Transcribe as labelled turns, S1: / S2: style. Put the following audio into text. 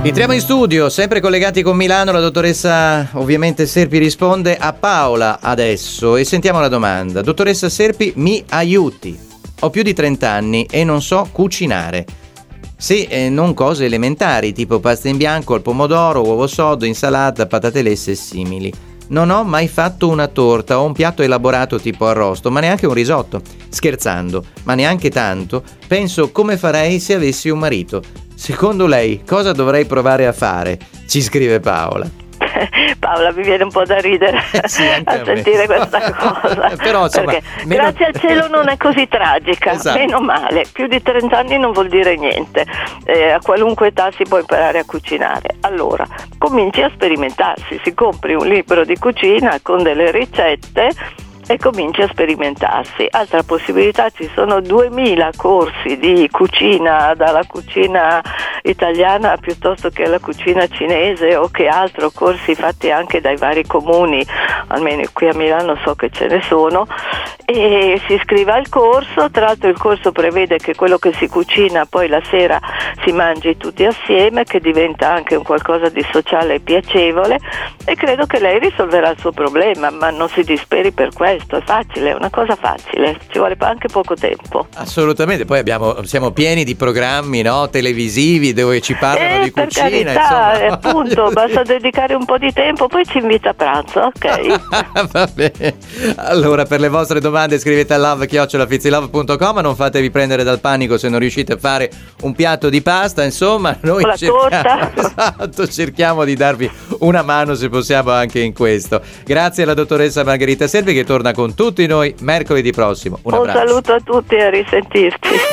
S1: Entriamo in studio, sempre collegati con Milano. La dottoressa ovviamente Serpi risponde a Paola adesso e sentiamo la domanda. Dottoressa Serpi, mi aiuti. Ho più di 30 anni e non so cucinare. Sì, non cose elementari tipo pasta in bianco al pomodoro, uovo sodo, insalata, patate lesse e simili. Non ho mai fatto una torta o un piatto elaborato tipo arrosto, ma neanche un risotto. Scherzando, ma neanche tanto. Penso come farei se avessi un marito. Secondo lei, cosa dovrei provare a fare? Ci scrive Paola.
S2: Paola, mi viene un po' da ridere a sentire questa cosa.
S1: Però, insomma,
S2: perché grazie al cielo non è così tragica,
S1: esatto.
S2: Meno male. Più di 30 anni non vuol dire niente, a qualunque età si può imparare a cucinare. Allora, cominci a sperimentarsi, si compri un libro di cucina con delle ricette e cominci a sperimentarsi. Altra possibilità, ci sono 2000 corsi di cucina, dalla cucina italiana piuttosto che alla cucina cinese o che altro, corsi fatti anche dai vari comuni, almeno qui a Milano so che ce ne sono, e si iscrive al corso. Tra l'altro il corso prevede che quello che si cucina poi la sera si mangi tutti assieme, che diventa anche un qualcosa di sociale e piacevole, e credo che lei risolverà il suo problema, ma non si disperi per questo. È facile, è una cosa facile, ci vuole anche poco tempo.
S1: Assolutamente, poi siamo pieni di programmi, no, televisivi dove ci parlano di
S2: per
S1: cucina,
S2: carità, appunto, basta dedicare un po' di tempo, poi ci invita a pranzo, ok?
S1: Va bene. Allora, per le vostre domande scrivete a love@fizilove.com, non fatevi prendere dal panico se non riuscite a fare un piatto di pasta, insomma, noi cerchiamo di darvi una mano se possiamo anche in questo. Grazie alla dottoressa Margherita Serpi che torna con tutti noi mercoledì prossimo. Un abbraccio.
S2: Un saluto a tutti e a risentirci.